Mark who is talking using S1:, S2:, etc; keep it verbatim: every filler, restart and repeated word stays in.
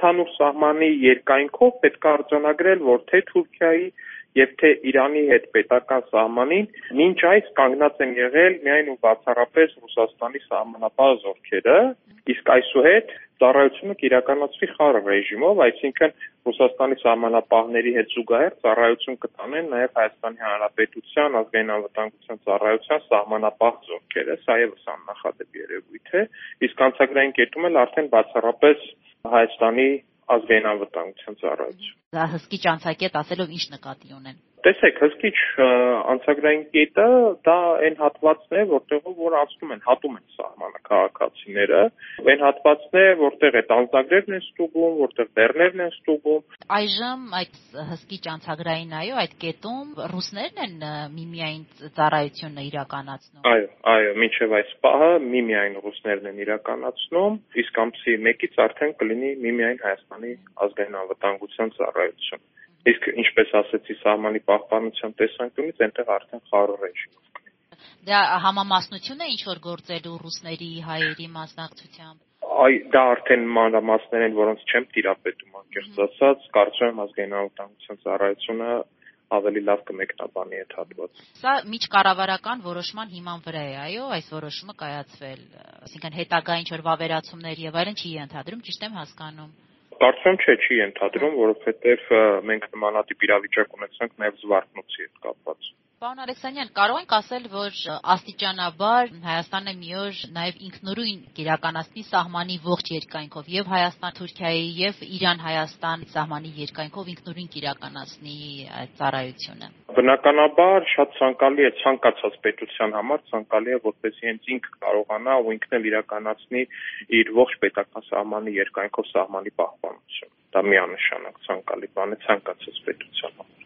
S1: ընդհանուր սահմանի երկայնքով պետք է արձանագրել, որ թե Թուրքիայի եւ թե Իրանի հետ պետական սահմանին մինչ այս կանգնած են եղել միայն ու բացառապես Ռուսաստանի սահմանապահ զորքերը, իսկ այսուհետ ծառայությունը կիրականացվի խաղաղ ռեժիմով, այսինքն Ռուսաստանի սահմանապահների հետ զուգահեռ ծառայություն կտանեն նաեւ Հայաստանի Հանրապետության ազգային անվտանգության ծառայության սահմանապահ զորքերը, սա եւս աննախադեպ երևույթ է, իսկ անցագրային կետում էլ արդեն բացառապես Հայաստանի ազգային անվտանգության ծառայություն։
S2: Դա հսկիչ անցակետ ասելով ինչ նկատի ունեն։
S1: Տեսեք, հսկիչ անցագրային կետը դա այն հատվածն է, որտեղով որ անցնում են, հատում են սահմանը քաղաքացիները, այն հատվածն է, որտեղ այդ անձնագրերն են ստուգում, որտեղ դեռներն են ստուգում։
S2: Այժմ այդ հսկիչ անցագրային այո, այդ կետում ռուսներն են միմիայն ծառայությունը իրականացնում։
S1: Այո, այո, մինչև այս պահը միմիայն ռուսներն են իրականացնում, իսկ ամսի մեկից արդեն կլինի միմիայն Հայաստանի ազգային անվտանգության ծառայություն։ Իսկ ինչպես ասեցի, սահմանի պահպանության տեսանկյունից այնտեղ արդեն խաղաղ ռեժիմով կլինի։
S2: Դա համամասնություն է ինչ որ գործելու ռուսների, հայերի մասնակցությամբ։
S1: Այ դա արդեն մանրամասներ են, որոնց չեմ տիրապետում, անկեղծ ասած, կարծում եմ ազգային անվտանգության ծառայությունը ավելի լավ կմեկնաբանի այդ հատվածը։
S2: Սա միջկառավարական որոշման հիման վրա է, այո, այս որոշումը կայացվել, այսինքն հետագա ինչ որ վավերացումներ եւ այլն չի ենթադրում, ճիշտ եմ հասկանում։
S1: Կարծում չէ, չի ենթադրում, որովհետև մենք նմանատիպ իրավիճակ ունեցանք նաև Զվարթնոցի հետ կապված։
S2: Պարոն Ալեքսանյան, կարող ենք ասել, որ աստիճանաբար Հայաստանը մի օր նաև ինքնուրույն կիրականացնի սահմանի ողջ երկայնքով եւ Հայաստան-Թուրքիայի եւ Իրան-Հայաստան սահմանի երկայնքով ինքնուրույն կիրականացնի այդ ծառայությունը։
S1: Բնականաբար շատ ցանկալի է ցանկացած պետության համար, ցանկալի է, որպեսզի հենց ինքը կարողանա ու ինքն էլ իրականացնի իր ողջ պետական սահմանի երկայնքով սահմանի պահպանություն։ Դա միանշանակ ցանկալի բան է ցանկացած պետության համար։